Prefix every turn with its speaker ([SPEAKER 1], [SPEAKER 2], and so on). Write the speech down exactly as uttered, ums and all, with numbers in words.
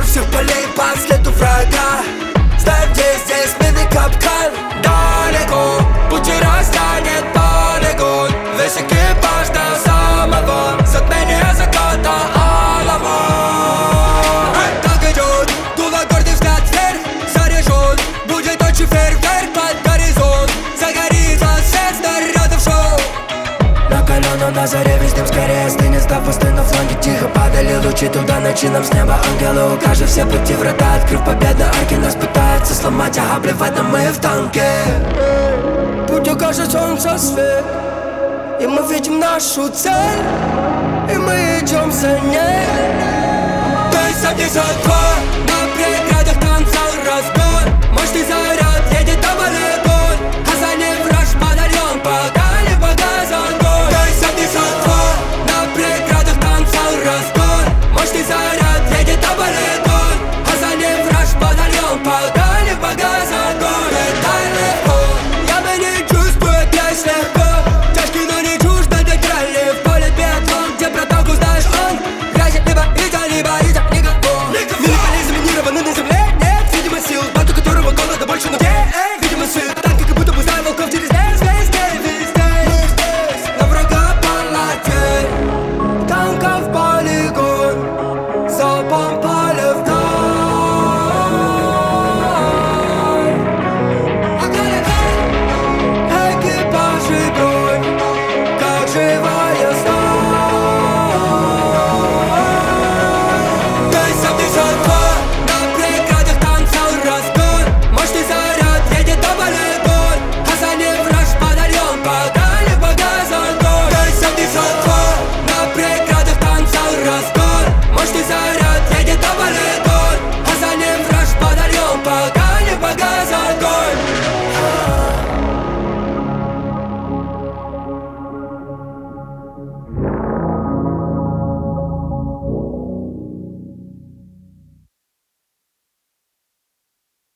[SPEAKER 1] всех полей по следу врага. Знаем, где здесь мины капкан. Далеко пути растянет полигон. Весь экипаж до самого затмения заката алого. Так идет, дуло гордый взгляд вверх. Заряжен, будет очень фейерверк под горизонт. Загорится свет снарядов шоу. Накаленно на заре весь дым скорее стынет. Став пусты на фланге, тихо падали лучи. Туда ночи нам с неба ангелы укажут все пути врата. Открыв победу арки, нас пытаются сломать, ага, плевать нам мы в танке. Путь укажет солнце свет, и мы видим нашу цель, и мы идем за ней. Ты садись.